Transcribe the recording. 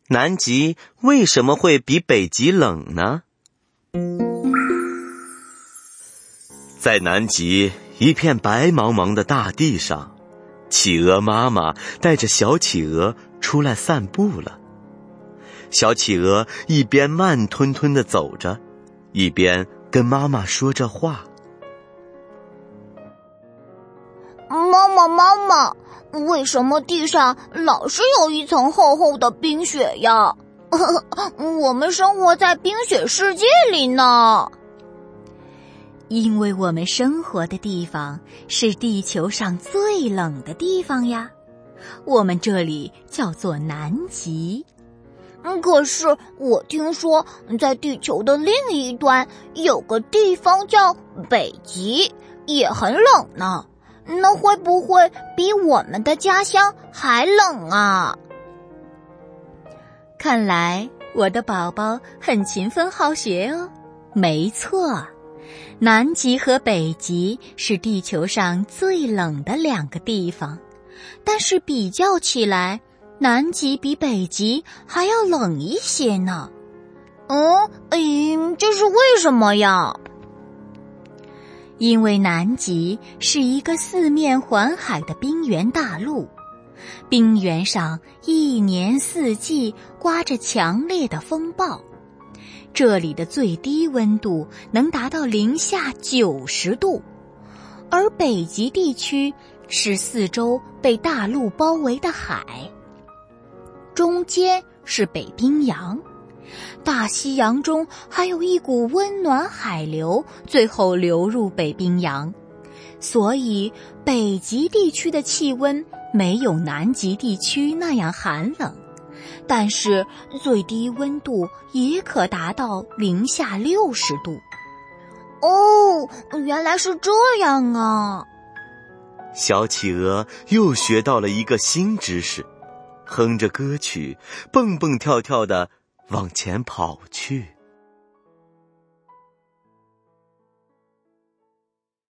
南极为什么会比北极冷呢？在南极一片白茫茫的大地上，企鹅妈妈带着小企鹅出来散步了。小企鹅一边慢吞吞地走着，一边跟妈妈说着话。 妈妈，为什么地上老是有一层厚厚的冰雪呀？我们生活在冰雪世界里呢。 因为我们生活的地方是地球上最冷的地方呀，我们这里叫做南极。 可是我听说在地球的另一端有个地方叫北极，也很冷呢。那会不会比我们的家乡还冷啊？ 看来我的宝宝很勤奋好学哦。没错，南极和北极是地球上最冷的两个地方，但是比较起来，南极比北极还要冷一些呢。 这是为什么呀？ 因为南极是一个四面环海的冰原大陆，冰原上一年四季刮着强烈的风暴，这里的最低温度能达到-90度，而北极地区是四周被大陆包围的海，中间是北冰洋，大西洋中还有一股温暖海流，最后流入北冰洋，所以北极地区的气温没有南极地区那样寒冷，但是最低温度也可达到-60度。 原来是这样啊！ 小企鹅又学到了一个新知识，哼着歌曲，蹦蹦跳跳地往前跑去。